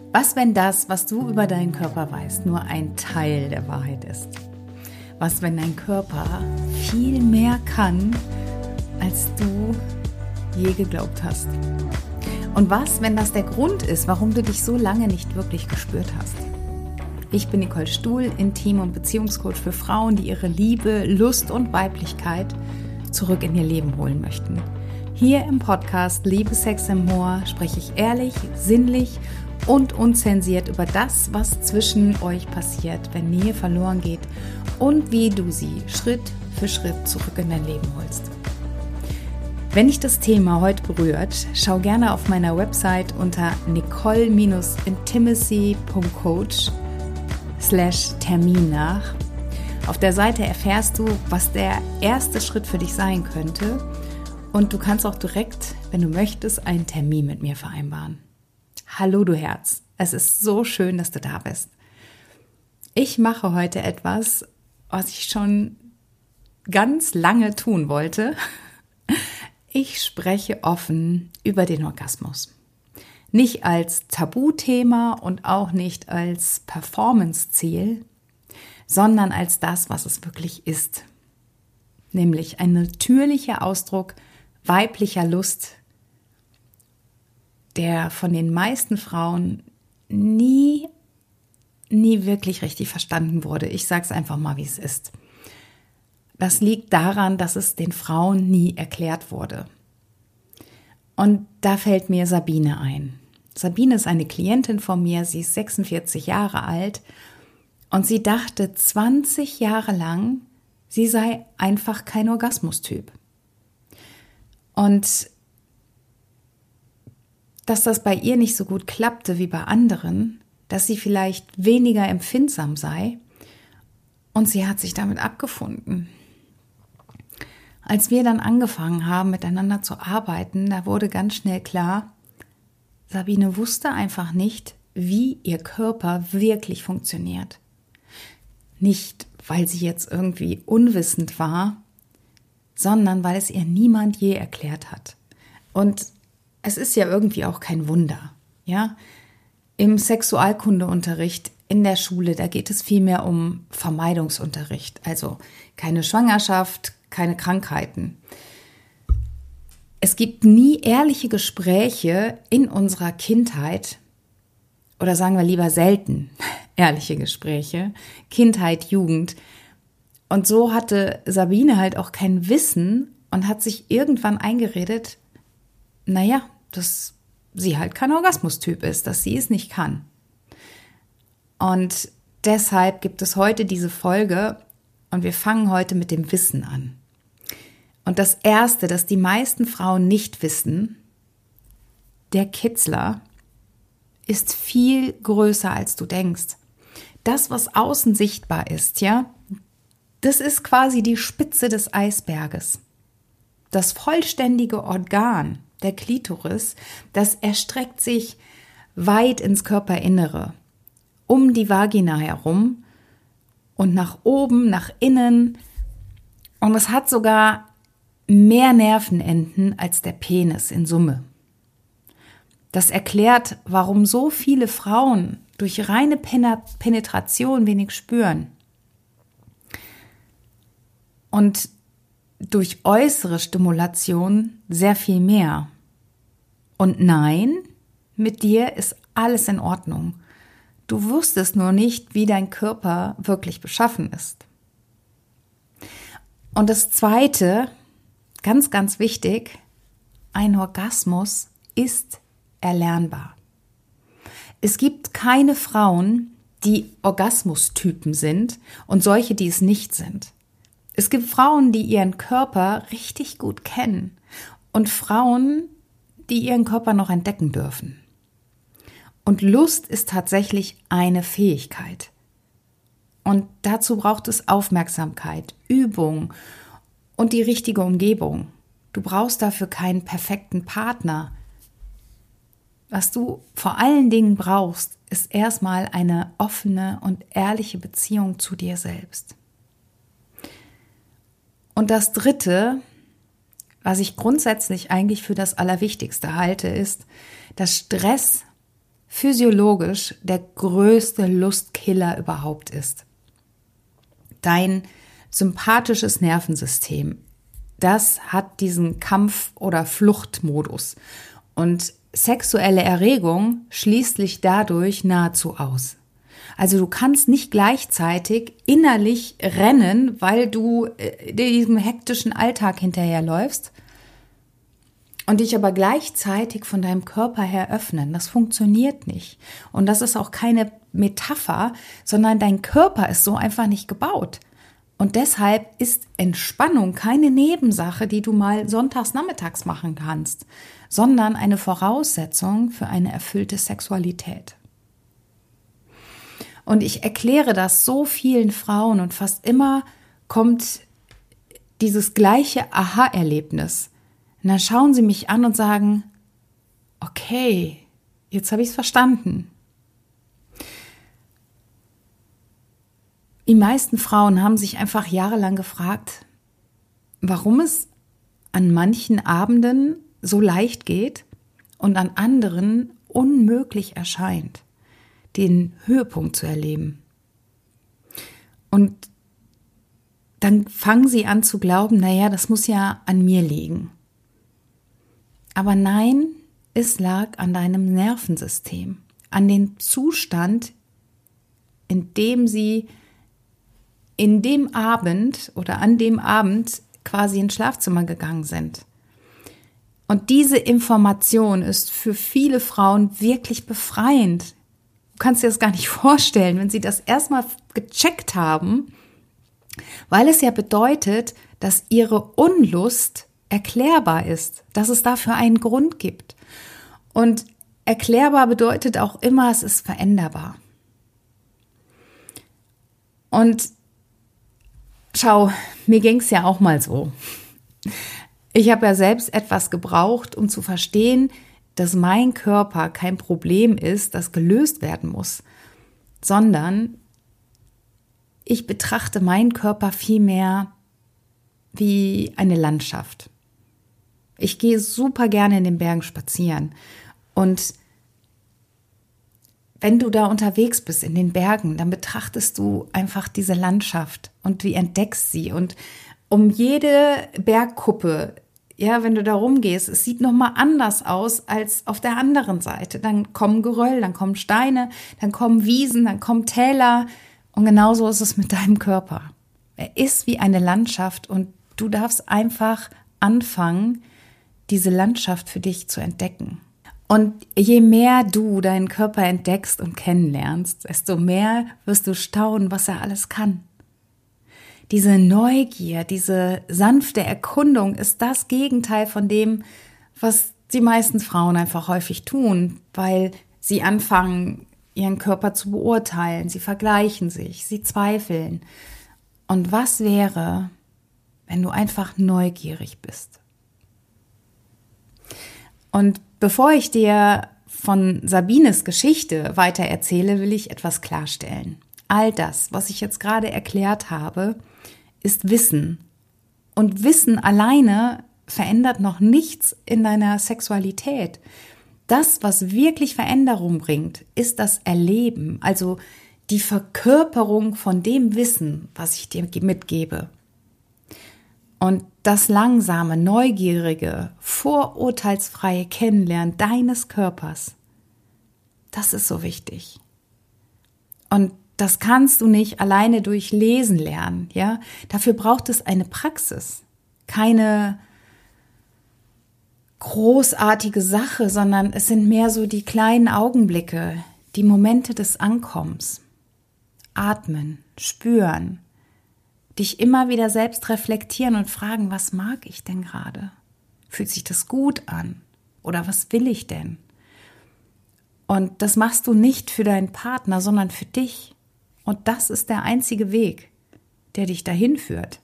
Was, wenn das, was du über deinen Körper weißt, nur ein Teil der Wahrheit ist? Was, wenn dein Körper viel mehr kann, als du je geglaubt hast? Und was, wenn das der Grund ist, warum du dich so lange nicht wirklich gespürt hast? Ich bin Nicole Stuhl, Intim- und Beziehungscoach für Frauen, die ihre Liebe, Lust und Weiblichkeit zurück in ihr Leben holen möchten. Hier im Podcast Liebe, Sex and More spreche ich ehrlich, sinnlich und unzensiert über das, was zwischen euch passiert, wenn Nähe verloren geht und wie du sie Schritt für Schritt zurück in dein Leben holst. Wenn dich das Thema heute berührt, schau gerne auf meiner Website unter nicole-intimacy.coach/Termin nach. Auf der Seite erfährst du, was der erste Schritt für dich sein könnte, und du kannst auch direkt, wenn du möchtest, einen Termin mit mir vereinbaren. Hallo du Herz, es ist so schön, dass du da bist. Ich mache heute etwas, was ich schon ganz lange tun wollte. Ich spreche offen über den Orgasmus. Nicht als Tabuthema und auch nicht als Performance-Ziel, sondern als das, was es wirklich ist. Nämlich ein natürlicher Ausdruck weiblicher Lust, der von den meisten Frauen nie wirklich richtig verstanden wurde. Ich sage es einfach mal, wie es ist. Das liegt daran, dass es den Frauen nie erklärt wurde. Und da fällt mir Sabine ein. Sabine ist eine Klientin von mir, sie ist 46 Jahre alt und sie dachte 20 Jahre lang, sie sei einfach kein Orgasmustyp. Und dass das bei ihr nicht so gut klappte wie bei anderen, dass sie vielleicht weniger empfindsam sei, und sie hat sich damit abgefunden. Als wir dann angefangen haben, miteinander zu arbeiten, da wurde ganz schnell klar, Sabine wusste einfach nicht, wie ihr Körper wirklich funktioniert. Nicht, weil sie jetzt irgendwie unwissend war, sondern weil es ihr niemand je erklärt hat. Und es ist ja irgendwie auch kein Wunder, ja? Im Sexualkundeunterricht in der Schule, da geht es vielmehr um Vermeidungsunterricht, also keine Schwangerschaft, keine Krankheiten. Es gibt nie ehrliche Gespräche in unserer Kindheit, oder sagen wir lieber selten ehrliche Gespräche, Kindheit, Jugend. Und so hatte Sabine halt auch kein Wissen und hat sich irgendwann eingeredet, naja, dass sie halt kein Orgasmustyp ist, dass sie es nicht kann. Und deshalb gibt es heute diese Folge und wir fangen heute mit dem Wissen an. Und das Erste, das die meisten Frauen nicht wissen, der Kitzler ist viel größer, als du denkst. Das, was außen sichtbar ist, ja, das ist quasi die Spitze des Eisberges. Das vollständige Organ, der Klitoris, das erstreckt sich weit ins Körperinnere, um die Vagina herum und nach oben, nach innen. Und es hat sogar mehr Nervenenden als der Penis in Summe. Das erklärt, warum so viele Frauen durch reine Penetration wenig spüren. Und durch äußere Stimulation sehr viel mehr. Und nein, mit dir ist alles in Ordnung. Du wusstest nur nicht, wie dein Körper wirklich beschaffen ist. Und das Zweite, ganz, ganz wichtig, ein Orgasmus ist erlernbar. Es gibt keine Frauen, die Orgasmustypen sind und solche, die es nicht sind. Es gibt Frauen, die ihren Körper richtig gut kennen und Frauen, die ihren Körper noch entdecken dürfen. Und Lust ist tatsächlich eine Fähigkeit. Und dazu braucht es Aufmerksamkeit, Übung und die richtige Umgebung. Du brauchst dafür keinen perfekten Partner. Was du vor allen Dingen brauchst, ist erstmal eine offene und ehrliche Beziehung zu dir selbst. Und das Dritte, was ich grundsätzlich eigentlich für das Allerwichtigste halte, ist, dass Stress physiologisch der größte Lustkiller überhaupt ist. Dein sympathisches Nervensystem, das hat diesen Kampf- oder Fluchtmodus und sexuelle Erregung schließt dich dadurch nahezu aus. Also du kannst nicht gleichzeitig innerlich rennen, weil du diesem hektischen Alltag hinterherläufst und dich aber gleichzeitig von deinem Körper her öffnen. Das funktioniert nicht. Und das ist auch keine Metapher, sondern dein Körper ist so einfach nicht gebaut. Und deshalb ist Entspannung keine Nebensache, die du mal sonntags nachmittags machen kannst, sondern eine Voraussetzung für eine erfüllte Sexualität. Und ich erkläre das so vielen Frauen und fast immer kommt dieses gleiche Aha-Erlebnis. Und dann schauen sie mich an und sagen, okay, jetzt habe ich es verstanden. Die meisten Frauen haben sich einfach jahrelang gefragt, warum es an manchen Abenden so leicht geht und an anderen unmöglich erscheint, den Höhepunkt zu erleben. Und dann fangen sie an zu glauben, naja, das muss ja an mir liegen. Aber nein, es lag an deinem Nervensystem, an dem Zustand, in dem sie in dem Abend oder an dem Abend quasi ins Schlafzimmer gegangen sind. Und diese Information ist für viele Frauen wirklich befreiend. Du kannst dir das gar nicht vorstellen, wenn sie das erstmal gecheckt haben, weil es ja bedeutet, dass ihre Unlust erklärbar ist, dass es dafür einen Grund gibt. Und erklärbar bedeutet auch immer, es ist veränderbar. Und schau, mir ging es ja auch mal so. Ich habe ja selbst etwas gebraucht, um zu verstehen, dass mein Körper kein Problem ist, das gelöst werden muss, sondern ich betrachte meinen Körper vielmehr wie eine Landschaft. Ich gehe super gerne in den Bergen spazieren und wenn du da unterwegs bist in den Bergen, dann betrachtest du einfach diese Landschaft und du entdeckst sie. Und um jede Bergkuppe, ja, wenn du da rumgehst, es sieht nochmal anders aus als auf der anderen Seite. Dann kommen Geröll, dann kommen Steine, dann kommen Wiesen, dann kommen Täler. Und genauso ist es mit deinem Körper. Er ist wie eine Landschaft und du darfst einfach anfangen, diese Landschaft für dich zu entdecken. Und je mehr du deinen Körper entdeckst und kennenlernst, desto mehr wirst du staunen, was er alles kann. Diese Neugier, diese sanfte Erkundung ist das Gegenteil von dem, was die meisten Frauen einfach häufig tun, weil sie anfangen, ihren Körper zu beurteilen, sie vergleichen sich, sie zweifeln. Und was wäre, wenn du einfach neugierig bist? Und bevor ich dir von Sabines Geschichte weiter erzähle, will ich etwas klarstellen. All das, was ich jetzt gerade erklärt habe, ist Wissen. Und Wissen alleine verändert noch nichts in deiner Sexualität. Das, was wirklich Veränderung bringt, ist das Erleben, also die Verkörperung von dem Wissen, was ich dir mitgebe. Und das langsame, neugierige, vorurteilsfreie Kennenlernen deines Körpers, das ist so wichtig. Und das kannst du nicht alleine durch Lesen lernen, ja? Dafür braucht es eine Praxis, keine großartige Sache, sondern es sind mehr so die kleinen Augenblicke, die Momente des Ankommens. Atmen, spüren, dich immer wieder selbst reflektieren und fragen, was mag ich denn gerade? Fühlt sich das gut an? Oder was will ich denn? Und das machst du nicht für deinen Partner, sondern für dich. Und das ist der einzige Weg, der dich dahin führt.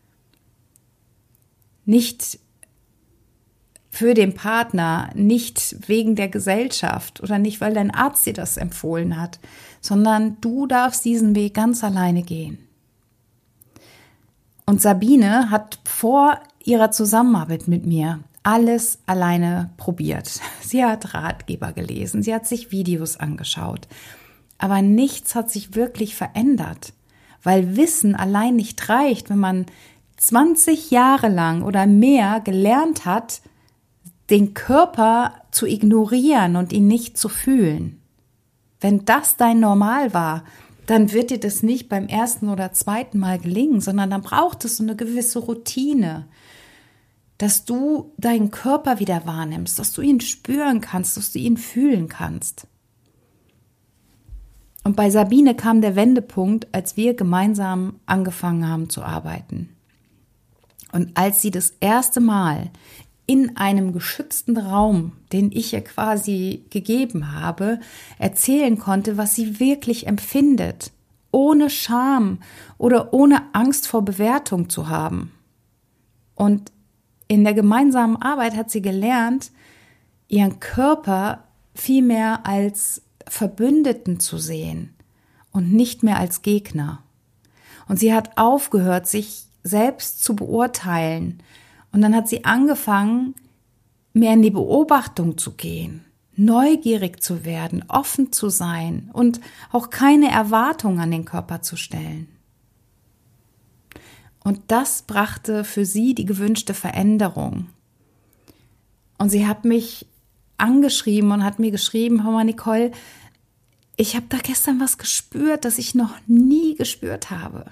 Nicht für den Partner, nicht wegen der Gesellschaft oder nicht, weil dein Arzt dir das empfohlen hat, sondern du darfst diesen Weg ganz alleine gehen. Und Sabine hat vor ihrer Zusammenarbeit mit mir alles alleine probiert. Sie hat Ratgeber gelesen, sie hat sich Videos angeschaut. Aber nichts hat sich wirklich verändert, weil Wissen allein nicht reicht, wenn man 20 Jahre lang oder mehr gelernt hat, den Körper zu ignorieren und ihn nicht zu fühlen. Wenn das dein Normal war, dann wird dir das nicht beim ersten oder zweiten Mal gelingen, sondern dann braucht es so eine gewisse Routine, dass du deinen Körper wieder wahrnimmst, dass du ihn spüren kannst, dass du ihn fühlen kannst. Und bei Sabine kam der Wendepunkt, als wir gemeinsam angefangen haben zu arbeiten. Und als sie das erste Mal in einem geschützten Raum, den ich ihr quasi gegeben habe, erzählen konnte, was sie wirklich empfindet, ohne Scham oder ohne Angst vor Bewertung zu haben. Und in der gemeinsamen Arbeit hat sie gelernt, ihren Körper viel mehr als Verbündeten zu sehen und nicht mehr als Gegner. Und sie hat aufgehört, sich selbst zu beurteilen. Und dann hat sie angefangen, mehr in die Beobachtung zu gehen, neugierig zu werden, offen zu sein und auch keine Erwartungen an den Körper zu stellen. Und das brachte für sie die gewünschte Veränderung. Und sie hat mich angeschrieben und hat mir geschrieben: Hör mal, Nicole, ich habe da gestern was gespürt, das ich noch nie gespürt habe.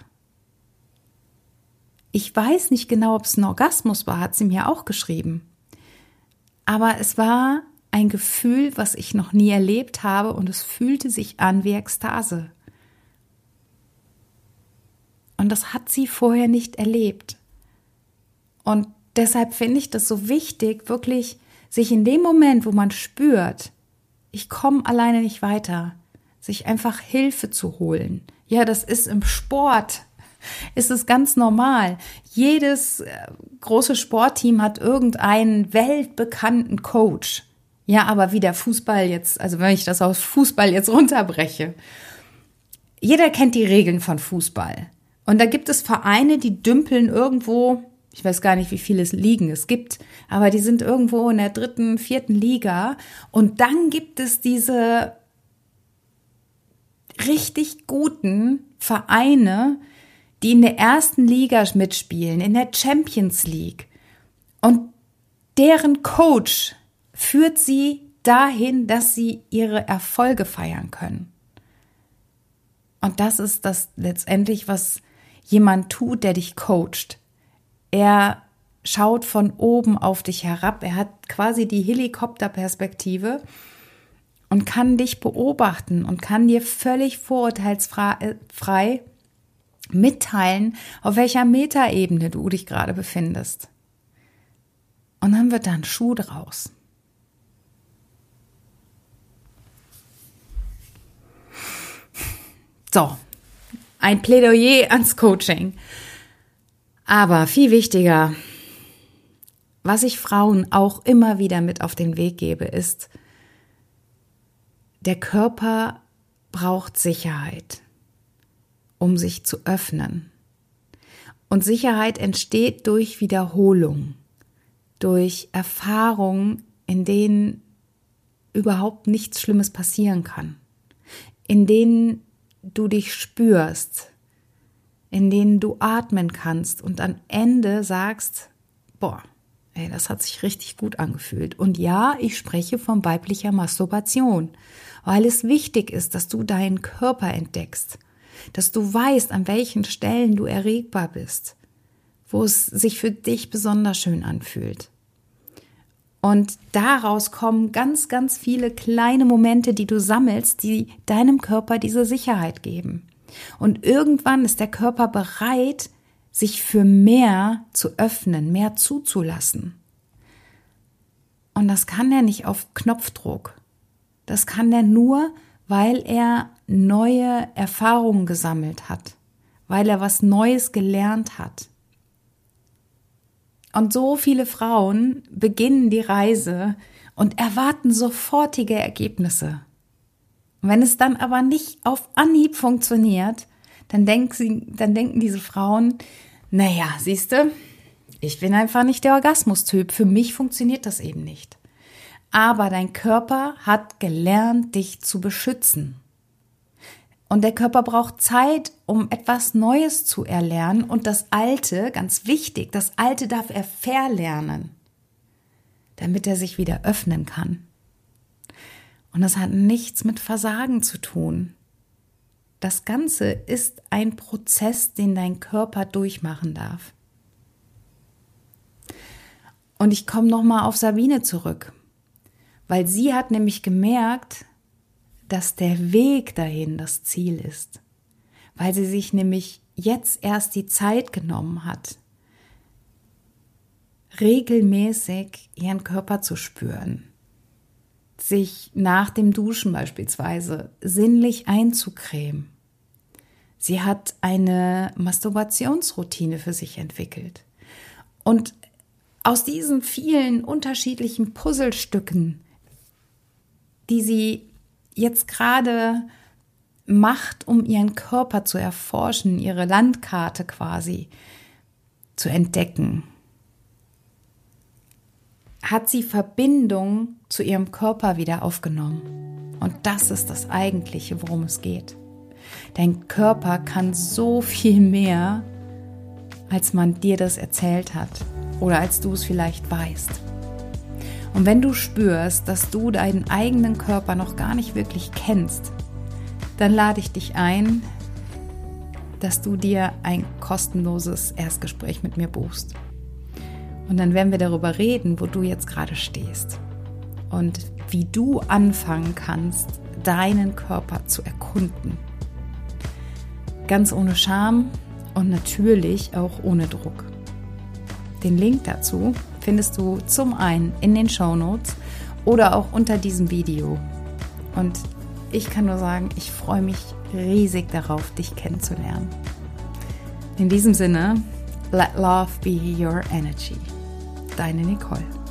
Ich weiß nicht genau, ob es ein Orgasmus war, hat sie mir auch geschrieben. Aber es war ein Gefühl, was ich noch nie erlebt habe, und es fühlte sich an wie Ekstase. Und das hat sie vorher nicht erlebt. Und deshalb finde ich das so wichtig, wirklich sich in dem Moment, wo man spürt, ich komme alleine nicht weiter, sich einfach Hilfe zu holen. Ja, das ist im Sport, ist es ganz normal. Jedes große Sportteam hat irgendeinen weltbekannten Coach. Ja, aber wie der Fußball jetzt, also wenn ich das auf Fußball jetzt runterbreche, jeder kennt die Regeln von Fußball. Und da gibt es Vereine, die dümpeln irgendwo, ich weiß gar nicht, wie viele Ligen es gibt, aber die sind irgendwo in der 3., 4. Liga. Und dann gibt es diese richtig guten Vereine, die in der 1. Liga mitspielen, in der Champions League. Und deren Coach führt sie dahin, dass sie ihre Erfolge feiern können. Und das ist das letztendlich, was jemand tut, der dich coacht. Er schaut von oben auf dich herab. Er hat quasi die Helikopterperspektive und kann dich beobachten und kann dir völlig vorurteilsfrei mitteilen, auf welcher Metaebene du dich gerade befindest. Und dann wird da ein Schuh draus. So, ein Plädoyer ans Coaching. Aber viel wichtiger, was ich Frauen auch immer wieder mit auf den Weg gebe, ist, der Körper braucht Sicherheit, um sich zu öffnen. Und Sicherheit entsteht durch Wiederholung, durch Erfahrungen, in denen überhaupt nichts Schlimmes passieren kann, in denen du dich spürst, in denen du atmen kannst und am Ende sagst, boah, ey, das hat sich richtig gut angefühlt. Und ja, ich spreche von weiblicher Masturbation, weil es wichtig ist, dass du deinen Körper entdeckst, dass du weißt, an welchen Stellen du erregbar bist, wo es sich für dich besonders schön anfühlt. Und daraus kommen ganz, ganz viele kleine Momente, die du sammelst, die deinem Körper diese Sicherheit geben. Und irgendwann ist der Körper bereit, sich für mehr zu öffnen, mehr zuzulassen. Und das kann er nicht auf Knopfdruck. Das kann er nur, weil er neue Erfahrungen gesammelt hat, weil er was Neues gelernt hat. Und so viele Frauen beginnen die Reise und erwarten sofortige Ergebnisse. Und wenn es dann aber nicht auf Anhieb funktioniert, dann denken diese Frauen, naja, siehste, Ich bin einfach nicht der Orgasmustyp. Für mich funktioniert das eben nicht. Aber dein Körper hat gelernt, dich zu beschützen. Und der Körper braucht Zeit, um etwas Neues zu erlernen. Und das Alte, ganz wichtig, das Alte darf er verlernen, damit er sich wieder öffnen kann. Und das hat nichts mit Versagen zu tun. Das Ganze ist ein Prozess, den dein Körper durchmachen darf. Und ich komme nochmal auf Sabine zurück, weil sie hat nämlich gemerkt, dass der Weg dahin das Ziel ist, weil sie sich nämlich jetzt erst die Zeit genommen hat, regelmäßig ihren Körper zu spüren, sich nach dem Duschen beispielsweise sinnlich einzucremen. Sie hat eine Masturbationsroutine für sich entwickelt. Und aus diesen vielen unterschiedlichen Puzzlestücken, die sie jetzt gerade macht, um ihren Körper zu erforschen, ihre Landkarte quasi zu entdecken, hat sie Verbindung zu ihrem Körper wieder aufgenommen. Und das ist das Eigentliche, worum es geht. Dein Körper kann so viel mehr, als man dir das erzählt hat oder als du es vielleicht weißt. Und wenn du spürst, dass du deinen eigenen Körper noch gar nicht wirklich kennst, dann lade ich dich ein, dass du dir ein kostenloses Erstgespräch mit mir buchst. Und dann werden wir darüber reden, wo du jetzt gerade stehst und wie du anfangen kannst, deinen Körper zu erkunden. Ganz ohne Scham und natürlich auch ohne Druck. Den Link dazu findest du zum einen in den Shownotes oder auch unter diesem Video. Und ich kann nur sagen, ich freue mich riesig darauf, dich kennenzulernen. In diesem Sinne, let love be your energy. Deine Nicole.